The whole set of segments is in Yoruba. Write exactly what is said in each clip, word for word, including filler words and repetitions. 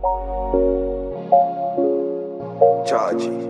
Chargy.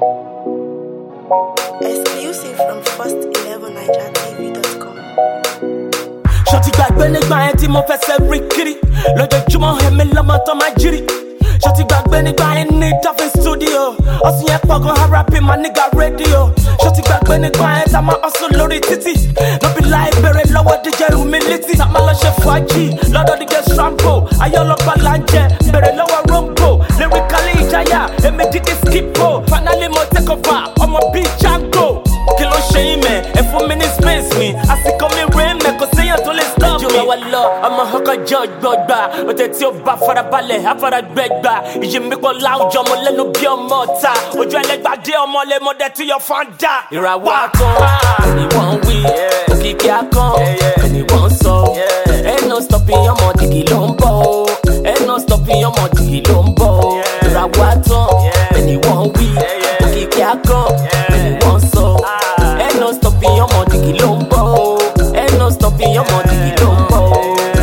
Exclusive from first eleven niger t v dot com. Ṣọ́tí gbàgbé nígbà yẹn tí mo fẹsẹ̀ rìn kiri lójoojúmọ́ ẹ̀mí lọ́mọ tó máa jírí. Ṣọ́tí gbàgbé nígbà yẹn ní Dolphin Studio ọ̀sùn yẹn pọ̀gàn harapi ma nígà rédíò. Ṣọ́tí gbàgbé nígbà yẹn tá máa ọ̀sùn lórí títì lóbi láì bèrè lọ́wọ́ D J humility. Tá máa lọ ṣe fàájì lọ́dọ̀ D J Strampo ayọ́lọ́pàá là ń jẹ bèrè lọ́wọ́ Rompo lyrically ìjáyà èmi dídí Skippo. Finally mo take over ọmọ bíi Django. Kí ló ṣe yín mẹ́ ẹ fún mi ní space mi àsìkò mi rèé mẹ́ kò séyàn tó lè stop mi. Ìjọba wa lọ ọmọ ọkọ̀ jẹ́ ọgbọ́gba òtẹ̀ tí ó bá farabalẹ̀ afáragbẹ́gba ìyí mi pọ̀ láwùjọ mo lẹ́nu bí ọmọ ọ̀ta ojú ẹlẹ́gbàdé ọmọ lè mọ dẹ́ tí yọ fọ́ńdà. ìràwọ̀ akán ẹni wọ́n wí òkìkí akán ẹni wọ́n sọ ẹ̀ no stopping ọmọ dìgì ló ń bọ̀ ẹ̀ no stopping ọmọ dìgì ló ń bọ̀ ìràwọ̀ akán ẹni wọ́n wí òkìkí akán ẹni wọ́n sọ ẹ̀ no stopping ọmọ dìgì ló ń bọ̀ ẹ̀ no stopping ọmọ dìgì ló ń bọ̀.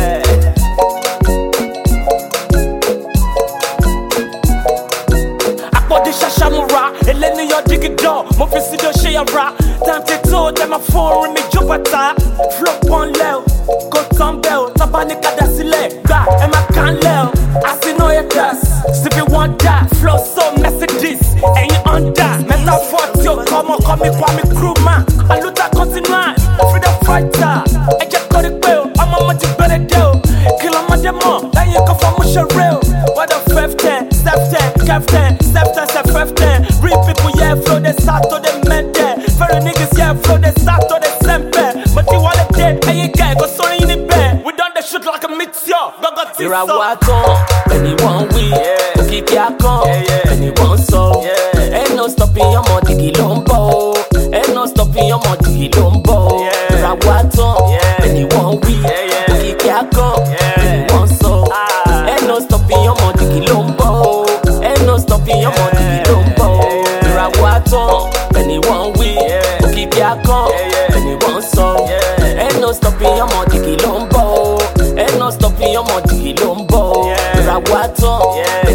Àpọ̀dé ṣàṣàmúra ẹlẹ́niyàn dígidọ̀ mo fi sídò ṣe yàrá tàǹtí tó dẹ̀ máa fún orin mi jó bàtà flow pọ́n lẹ́ o kò tán bẹ́ o tọ́ba ní kàdá sílẹ̀ gbà ẹ má kàn lẹ́ o àsìnà haters Stevie Wonder flow so Mercedes ẹ̀yin under metaphor tí o kọ́ ọmọ kọ́ mi Kwame Nkrumah aluta continua freedom fighter ẹ jẹ́ kó rí pé o ọmọ mo ti gbẹ́rẹ́ dé o kí lọ́mọdé mọ̀ lẹ́yìn kó fọ́ mú ṣeré o wọ́n dọ̀ fẹ́fẹ́ sẹ́fẹ́ kẹfẹ́ sẹ́fẹ́ sẹ́fẹ́ real people yeah flow dey start to dey mend there very niggas yeah flow dey start to dey sempe mo ti wọlé dé ẹ̀yin gẹ̀ kó sórí yín níbẹ̀ we don dey shoot like a meteor gbọ́ngàn tí sọ. ìràwọ̀ akán ẹni wọ́n wí òkìkí akán ẹni wọ́n sọ ẹ̀ no stopping ọmọ dìgì ló ń bọ̀ ẹ̀ no stopping ọmọ dìgì ló ń bọ̀ ìràwọ̀ akán ẹni wọ́n wí òkìkí akán ẹni wọ́n sọ ẹ̀ no stopping ọmọ dìgì ló ń bọ̀ ẹ̀ no stopping ọmọ dìgì ló ń bọ̀ ìràwọ̀ akán ẹni wọ́n wí òkìkí akán ẹni wọ́n sọ ẹ̀ no stopping ọmọ dìgì ló ń bọ̀ ẹ̀ no stopping ọmọ dìgì ló ń bọ̀ ìràwọ̀ akán.